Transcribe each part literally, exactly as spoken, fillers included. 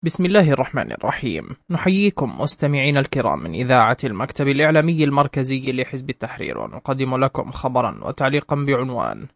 بسم الله الرحمن الرحيم. نحييكم مستمعين الكرام من إذاعة المكتب الإعلامي المركزي لحزب التحرير، ونقدم لكم خبرا وتعليقا بعنوان: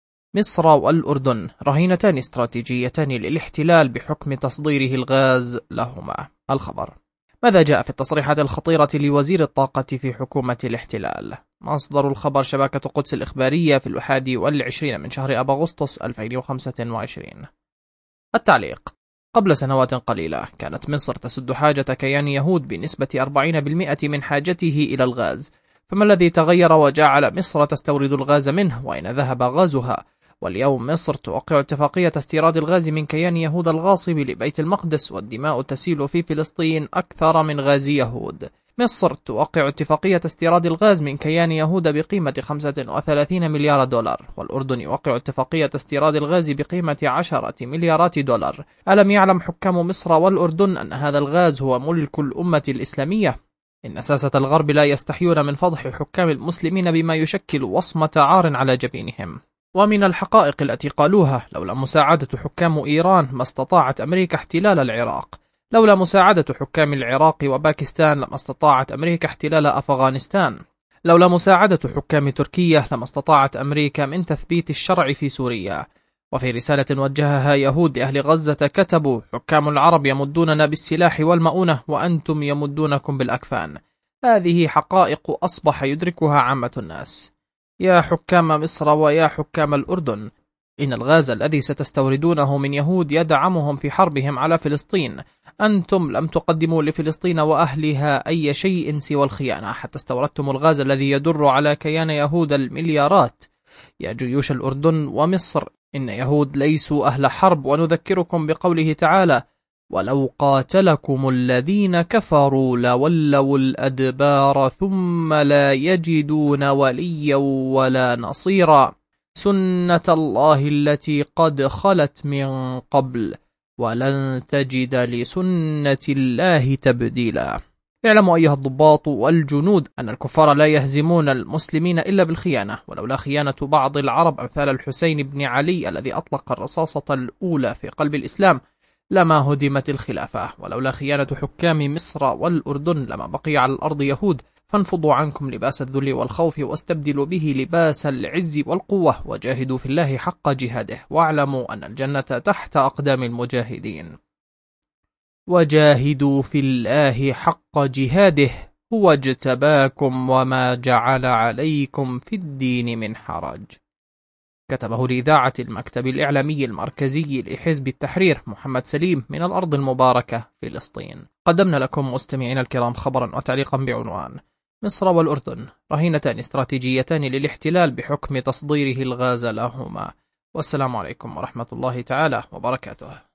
مصر والأردن رهينتان استراتيجيتان للاحتلال بحكم تصديره الغاز لهما. الخبر: ماذا جاء في التصريحات الخطيرة لوزير الطاقة في حكومة الاحتلال؟ مصدر الخبر شبكة قدس الإخبارية في الحادي والعشرين من شهر أب أغسطس ألفين وخمسة وعشرين. التعليق: قبل سنوات قليلة كانت مصر تسد حاجة كيان يهود بنسبة أربعين بالمئة من حاجته إلى الغاز، فما الذي تغير وجعل مصر تستورد الغاز منه، وأين ذهب غازها؟ واليوم مصر توقع اتفاقية استيراد الغاز من كيان يهود الغاصب لبيت المقدس، والدماء تسيل في فلسطين أكثر من غاز يهود. مصر توقع اتفاقية استيراد الغاز من كيان يهود بقيمة خمسة وثلاثين مليار دولار، والأردن يوقع اتفاقية استيراد الغاز بقيمة عشرة مليارات دولار. ألم يعلم حكام مصر والأردن أن هذا الغاز هو ملك الأمة الإسلامية؟ إن ساسة الغرب لا يستحيون من فضح حكام المسلمين بما يشكل وصمة عار على جبينهم. ومن الحقائق التي قالوها: لولا مساعدة حكام إيران ما استطاعت أمريكا احتلال العراق، لولا مساعدة حكام العراق وباكستان لما استطاعت أمريكا احتلال أفغانستان، لولا مساعدة حكام تركيا لما استطاعت أمريكا من تثبيت الشرع في سوريا. وفي رسالة وجهها يهود لأهل غزة كتبوا: حكام العرب يمدوننا بالسلاح والمؤونة وأنتم يمدونكم بالأكفان. هذه حقائق أصبح يدركها عامة الناس. يا حكام مصر ويا حكام الأردن، إن الغاز الذي ستستوردونه من يهود يدعمهم في حربهم على فلسطين. أنتم لم تقدموا لفلسطين وأهلها أي شيء سوى الخيانة، حتى استوردتم الغاز الذي يدر على كيان يهود المليارات. يا جيوش الأردن ومصر، إن يهود ليسوا أهل حرب، ونذكركم بقوله تعالى: ولو قاتلكم الذين كفروا لولوا الأدبار ثم لا يجدون وليا ولا نصيرا، سنة الله التي قد خلت من قبل ولن تجد لسنة الله تبديلا. اعلموا أيها الضباط والجنود أن الكفار لا يهزمون المسلمين إلا بالخيانة، ولولا خيانة بعض العرب أمثال الحسين بن علي الذي أطلق الرصاصة الأولى في قلب الإسلام لما هدمت الخلافة، ولولا خيانة حكام مصر والأردن لما بقي على الأرض يهود. فانفضوا عنكم لباس الذل والخوف واستبدلوا به لباس العز والقوة، وجاهدوا في الله حق جهاده، واعلموا أن الجنة تحت أقدام المجاهدين. وجاهدوا في الله حق جهاده هو اجتباكم وما جعل عليكم في الدين من حرج. كتبه لإذاعة المكتب الإعلامي المركزي لحزب التحرير محمد سليم من الأرض المباركة فلسطين. قدمنا لكم مستمعين الكرام خبرا وتعليقا بعنوان: مصر والأردن رهينتان استراتيجيتان للاحتلال بحكم تصديره الغاز لهما. والسلام عليكم ورحمة الله تعالى وبركاته.